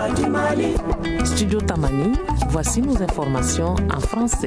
Studio Tamani, voici nos informations en français.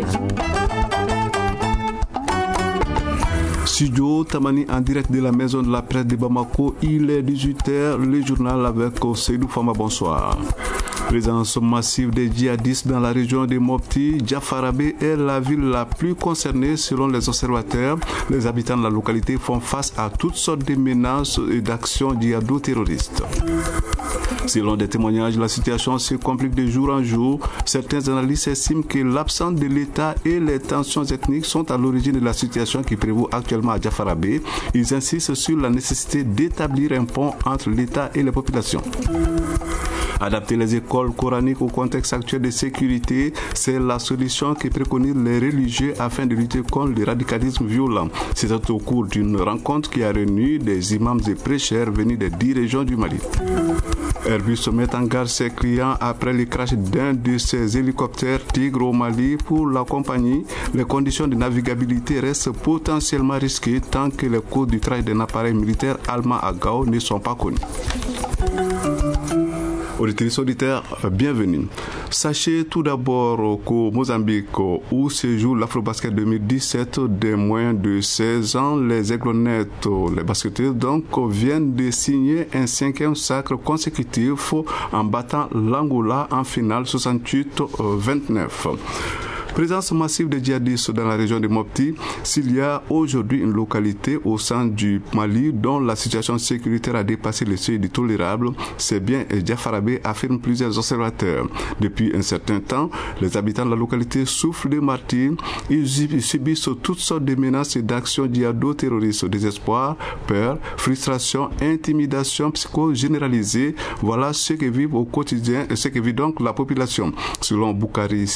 Studio Tamani en direct de la maison de la presse de Bamako, il est 18h, le journal avec Seydou Fama, bonsoir. Présence massive des djihadistes dans la région de Mopti, Diafarabé est la ville la plus concernée selon les observateurs. Les habitants de la localité font face à toutes sortes de menaces et d'actions djihado-terroristes. Selon des témoignages, la situation se complique de jour en jour. Certains analystes estiment que l'absence de l'État et les tensions ethniques sont à l'origine de la situation qui prévaut actuellement à Diafarabé. Ils insistent sur la nécessité d'établir un pont entre l'État et les populations. Adapter les écoles coraniques au contexte actuel de sécurité, c'est la solution que préconisent les religieux afin de lutter contre le radicalisme violent. C'est au cours d'une rencontre qui a réuni des imams et prêcheurs venus des 10 régions du Mali. Airbus met en garde ses clients après le crash d'un de ses hélicoptères Tigre au Mali. Pour la compagnie, les conditions de navigabilité restent potentiellement risquées tant que les coûts du travail d'un appareil militaire allemand à Gao ne sont pas connus. Auditeurs, bienvenue. Sachez tout d'abord qu'au Mozambique, où se joue l'Afrobasket 2017 des moins de 16 ans, les Aiglonettes, les basketteurs donc, viennent de signer un 5e sacre consécutif en battant l'Angola en finale 68-29. Présence massive des djihadistes dans la région de Mopti. S'il y a aujourd'hui une localité au centre du Mali dont la situation sécuritaire a dépassé le seuil du tolérable, c'est bien Diafarabé, affirment plusieurs observateurs. Depuis un certain temps, les habitants de la localité souffrent de martyrs. Ils subissent toutes sortes de menaces et d'actions djihado-terroristes, désespoir, peur, frustration, intimidation, psychose généralisée. Voilà ce que vivent au quotidien et ce que vit donc la population. Selon Boubacar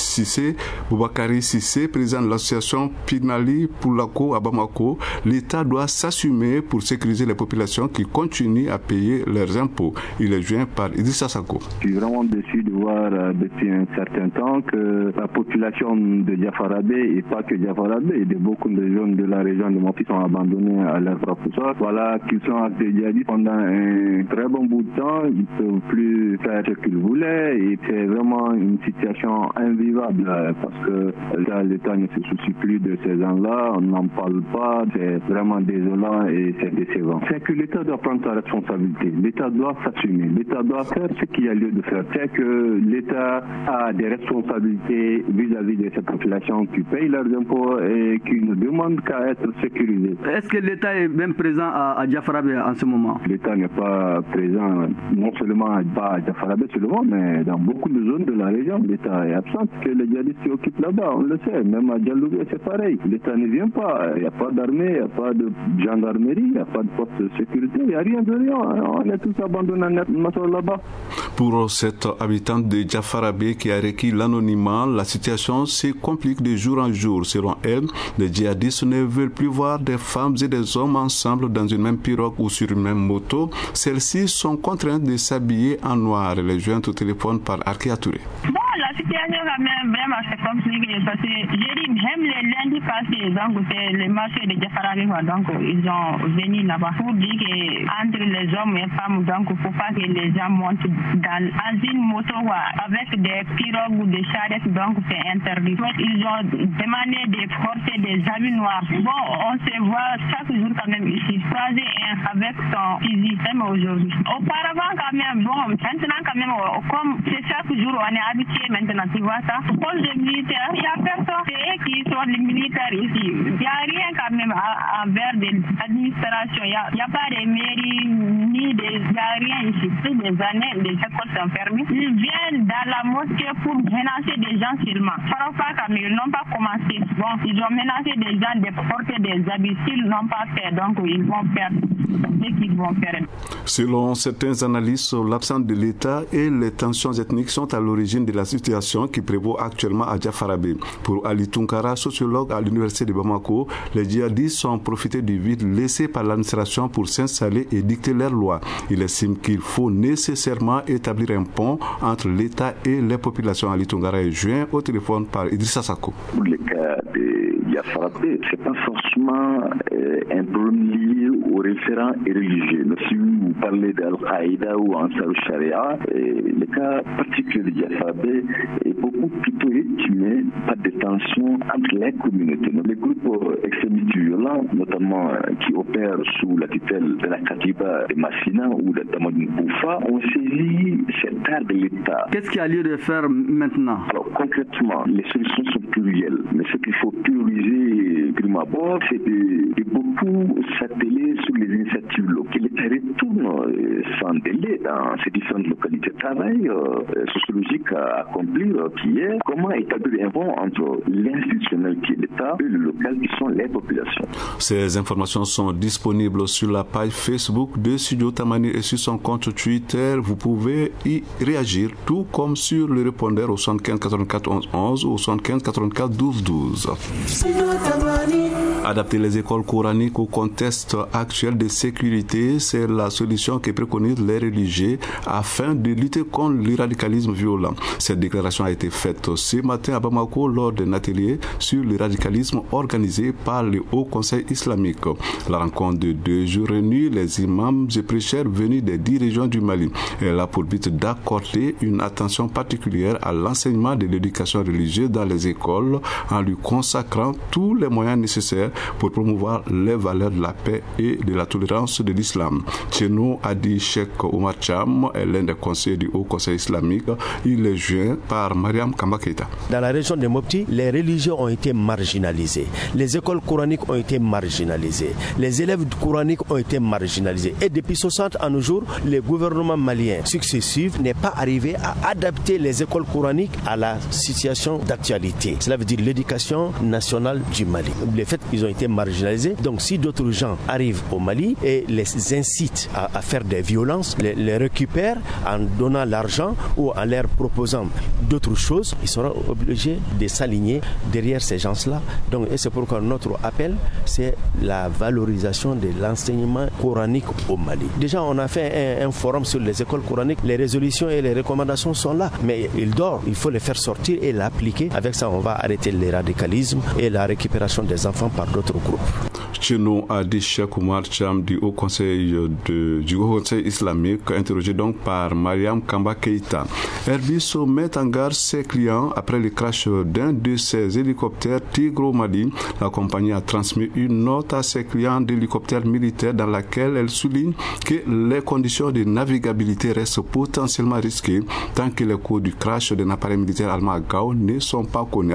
Sissé, président de l'association Pinali Poulako à Bamako, l'État doit s'assumer pour sécuriser les populations qui continuent à payer leurs impôts. Il est joint par Idrissa Sako. Je suis vraiment déçu de voir depuis un certain temps que la population de Diafarabé, et pas que Diafarabé, de beaucoup de jeunes de la région de Mopti sont abandonnés à leur propre sort. Voilà qu'ils sont à djihadistes pendant un très bon bout de temps. Ils ne peuvent plus faire ce qu'ils voulaient et c'est vraiment une situation invivable parce que l'État ne se soucie plus de ces gens-là, on n'en parle pas, c'est vraiment désolant et c'est décevant. C'est que l'État doit prendre sa responsabilité, l'État doit s'assumer, l'État doit faire ce qu'il y a lieu de faire. C'est que l'État a des responsabilités vis-à-vis de cette population qui paye leurs impôts et qui ne demande qu'à être sécurisée. Est-ce que l'État est même présent à Diafarabé en ce moment? L'État n'est pas présent, non seulement à Diafarabé seulement, mais dans beaucoup de zones de la région, l'État est absent, que les djihadistes s'occupent là-bas, on le sait, même à Dialoubé c'est pareil, l'État ne vient pas, il n'y a pas d'armée, il n'y a pas de gendarmerie, il n'y a pas de force de sécurité, il n'y a rien de rien, on est tous abandonnés là-bas. Pour cette habitante de Diafarabé qui a requis l'anonymat, la situation se complique de jour en jour. Selon elle, les djihadistes ne veulent plus voir des femmes et des hommes ensemble dans une même pirogue ou sur une même moto. Celles-ci sont contraintes de s'habiller en noir. Les jointes au téléphone par Arkia Touré. La situation quand même vraiment c'est compliqué parce que j'ai dit même les lundis passés donc c'est le marché de Diafarabé donc ils ont venu là-bas pour dire que entre les hommes et les femmes donc il faut pas que les gens montent dans une moto avec des pirogues ou des charrettes donc c'est interdit. Ils ont demandé de porter des habits noirs. Bon on se voit chaque jour quand même ici croisé avec son fusil même aujourd'hui. Auparavant quand même bon maintenant quand même comme c'est chaque jour on est habitué maintenant, tu vois ça. Pour les militaires, il n'y a personne. C'est eux qui sont les militaires ici. Il n'y a rien quand même envers l'administration. Il n'y a pas de mairie, ni de... Il n'y a rien ici. Depuis des années, les écoles sont fermées. Ils viennent dans la mosquée pour menacer des gens seulement. Parfois, quand ils n'ont pas commencé, bon, ils ont menacé des gens de porter des habits. S'ils n'ont pas fait, donc ils vont faire ce qu'ils vont faire. Selon certains analystes, l'absence de l'État et les tensions ethniques sont à l'origine de la situation qui prévaut actuellement à Diafarabé. Pour Ali Tunkara, sociologue à l'université de Bamako, les djihadistes ont profité du vide laissé par l'administration pour s'installer et dicter leurs lois. Il estime qu'il faut nécessairement établir un pont entre l'État et les populations. Ali Tunkara est joint au téléphone par Idrissa Sako. Pour le cas de Diafarabé, c'est pas forcément un problème lié aux différents et religieux. Mais si vous parlez d'Al-Qaïda ou Ansar al-Sharia, le cas particulier de Jaffarabé est beaucoup plutôt rythmé par des tensions entre les communautés. Les groupes extrémistes violents, notamment qui opèrent sous la tutelle de la Katiba de Massina ou de Damadine Boufa, ont saisi cette art de l'État. Qu'est-ce qu'il y a lieu de faire maintenant? Alors concrètement, les solutions sont plurielles, mais ce qu'il faut prioriser prime abord, c'est de beaucoup s'atteler sur les initiatives locales. L'État retourne sans délai dans ces différentes localités de travail sociologique à accomplir, qui est comment établir un pont entre l'institutionnel qui est l'État et le local qui sont les populations. Ces informations sont disponibles sur la page Facebook de Studio Tamani et sur son compte Twitter. Vous pouvez y réagir, tout comme sur le répondeur au 75 84 11 11 ou au 75 84 12 12. Adapter les écoles coraniques au contexte actuel de sécurité, c'est la solution que préconisent les religieux afin de lutter contre le radicalisme violent. Cette déclaration a été faite ce matin à Bamako lors d'un atelier sur le radicalisme organisé par le Haut Conseil islamique. La rencontre de 2 jours réunit les imams et prêcheurs venus des 10 régions du Mali. Elle a pour but d'accorder une attention particulière à l'enseignement de l'éducation religieuse dans les écoles en lui consacrant tous les moyens nécessaires pour promouvoir les valeurs de la paix et de la tolérance de l'islam. Chez nous, a dit Cheikh Omar Cham, l'un des conseillers du Haut Conseil islamique. Il est joint par Mariam Kamba Keïta. Dans la région de Mopti, les religieux ont été marginalisés. Les écoles coraniques ont été marginalisées. Les élèves coraniques ont été marginalisés. Et depuis 60 à nos jours, les gouvernements maliens successifs n'est pas arrivé à adapter les écoles coraniques à la situation d'actualité. Cela veut dire l'éducation nationale du Mali. Le fait qu'ils ont été marginalisés, donc si d'autres gens arrivent au Mali et les incitent à faire des violences, les récupèrent en donnant l'argent ou en leur proposant d'autres choses, ils seront obligés de s'aligner derrière ces gens-là. Donc, et c'est pourquoi notre appel, c'est la valorisation de l'enseignement coranique au Mali. Déjà, on a fait un forum sur les écoles coraniques. Les résolutions et les recommandations sont là, mais il dort. Il faut les faire sortir et l'appliquer. Avec ça, on va arrêter le radicalisme et la récupération des enfants par d'autres groupes. Chez nous, a dit Cheikh Omar Cham du Haut Conseil islamique, interrogé donc par Mariam Kamba Keïta. Airbus met en garde ses clients après le crash d'un de ses hélicoptères Tigre au Mali. La compagnie a transmis une note à ses clients d'hélicoptères militaires dans laquelle elle souligne que les conditions de navigabilité restent potentiellement risquées tant que les causes du crash d'un appareil militaire allemand à Gao ne sont pas connus.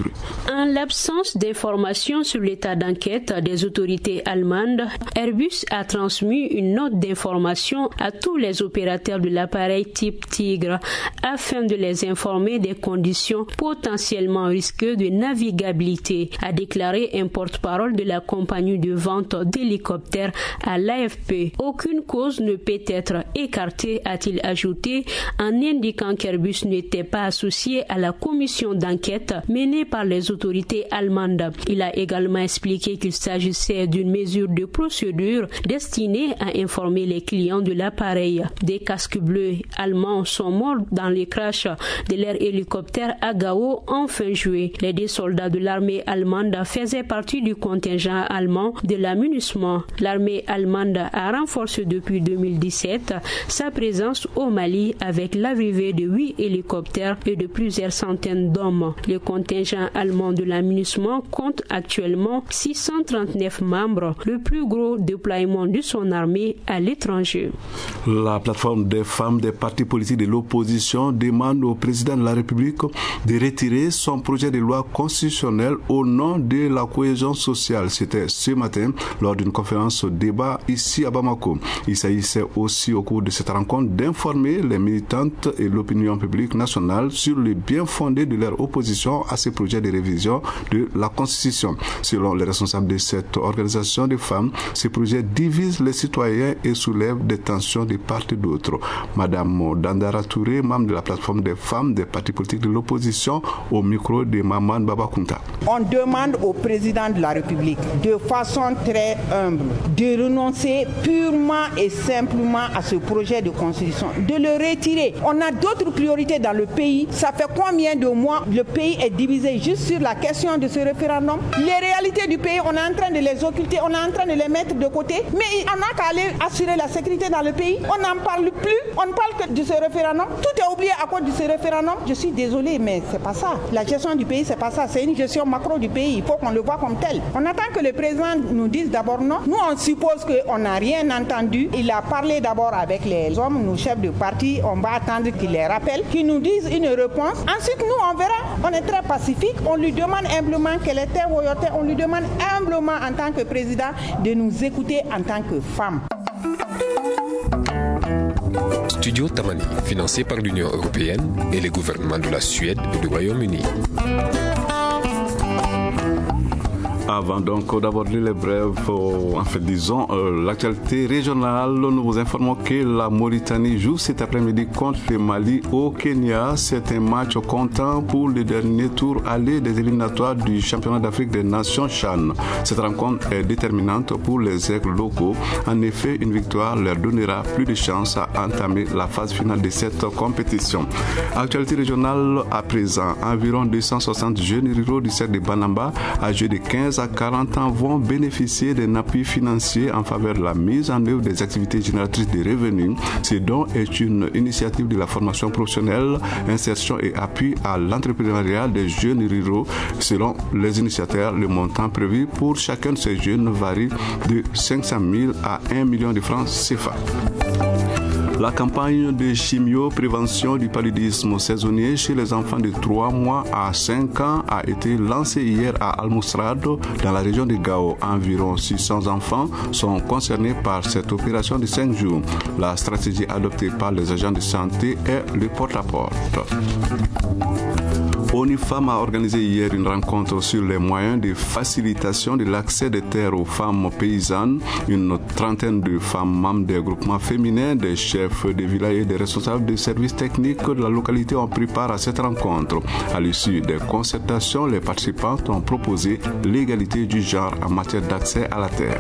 En l'absence d'informations sur l'état d'enquête des autorités allemandes, Airbus a transmis une note d'information à tous les opérateurs de l'appareil type Tigre afin de les informer des conditions potentiellement risqueuses de navigabilité, a déclaré un porte-parole de la compagnie de vente d'hélicoptères à l'AFP. Aucune cause ne peut être écartée, a-t-il ajouté, en indiquant qu'Airbus n'était pas associé à la commission d'enquête menée par les autorités allemandes. Il a également expliqué qu'il s'agissait d'une mesure de procédure destinée à informer les clients de l'appareil. Des casques bleus allemands sont morts dans le crash de leur hélicoptère à Gao en fin juillet. Les 2 soldats de l'armée allemande faisaient partie du contingent allemand de la MINUSMA. L'armée allemande a renforcé depuis 2017 sa présence au Mali avec l'arrivée de 8 hélicoptères et de plusieurs centaines d'hommes. Le contingent allemand de la MINUSMA compte actuellement 639 membres, le plus gros déploiement de son armée à l'étranger. La plateforme des femmes des partis politiques de l'opposition demande au président de la République de retirer son projet de loi constitutionnelle au nom de la cohésion sociale. C'était ce matin lors d'une conférence débat ici à Bamako. Il s'agissait aussi au cours de cette rencontre d'informer les militantes et l'opinion publique nationale sur le bien fondé de leur opposition à ces projets de révision de la Constitution. Selon les responsables de cette organisation de femmes, ces projets divisent les citoyens et soulèvent des tensions de part et d'autre. Madame Dandara Touré, membre de la plateforme des femmes des partis politiques de l'opposition, au micro de Maman Babakunta. On demande au président de la République, de façon très humble, de renoncer purement et simplement à ce projet de constitution, de le retirer. On a d'autres priorités dans le pays. Ça fait combien de mois le pays est divisé juste sur la question de ce référendum. Les réalités du pays, on est en train de les occulter, on est en train de les mettre de côté. Mais on n'a qu'à aller assurer la sécurité dans le pays. On n'en parle plus, on ne parle que de ce référendum. Tout est oublié à cause de ce référendum. Je suis désolée, mais c'est pas ça. La gestion du pays, c'est pas ça. C'est une gestion macro du pays. Il faut qu'on le voit comme tel. On attend que le président nous dise d'abord non. Nous, on suppose qu'on n'a rien entendu. Il a parlé d'abord avec les hommes, nos chefs de parti. On va attendre qu'il les rappelle, qu'ils nous disent une réponse. Ensuite, nous, on verra. On est très pacifique. On lui demande humblement qu'elle était Woyote. On lui demande humblement en tant que président de nous écouter en tant que femme. Studio Tamani, financé par l'Union européenne et les gouvernements de la Suède et du Royaume-Uni. Avant donc d'aborder les brèves, l'actualité régionale, nous vous informons que la Mauritanie joue cet après-midi contre le Mali au Kenya. C'est un match comptant pour le dernier tour aller des éliminatoires du championnat d'Afrique des Nations CHAN. Cette rencontre est déterminante pour les aigles locaux. En effet, une victoire leur donnera plus de chances à entamer la phase finale de cette compétition. Actualité régionale à présent, environ 260 jeunes ruraux du cercle de Banamba, âgés de 15 à 40 ans, vont bénéficier d'un appui financier en faveur de la mise en œuvre des activités génératrices de revenus. Ce don est une initiative de la formation professionnelle, insertion et appui à l'entrepreneuriat des jeunes ruraux. Selon les initiateurs, le montant prévu pour chacun de ces jeunes varie de 500 000 à 1 million de francs CFA. La campagne de chimio-prévention du paludisme saisonnier chez les enfants de 3 mois à 5 ans a été lancée hier à Al-Mousrado, dans la région de Gao. Environ 600 enfants sont concernés par cette opération de 5 jours. La stratégie adoptée par les agents de santé est le porte-à-porte. ONU-FEMM a organisé hier une rencontre sur les moyens de facilitation de l'accès des terres aux femmes paysannes. Une trentaine de femmes membres des groupements féminins, des chefs de village et des responsables des services techniques de la localité ont pris part à cette rencontre. À l'issue des concertations, les participantes ont proposé l'égalité du genre en matière d'accès à la terre.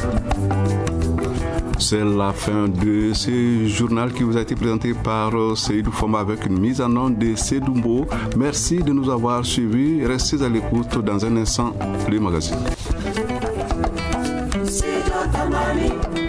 C'est la fin de ce journal qui vous a été présenté par Seydou Foma avec une mise en onde de Sedoumbo. Merci de nous avoir suivis. Restez à l'écoute dans un instant, le magazine.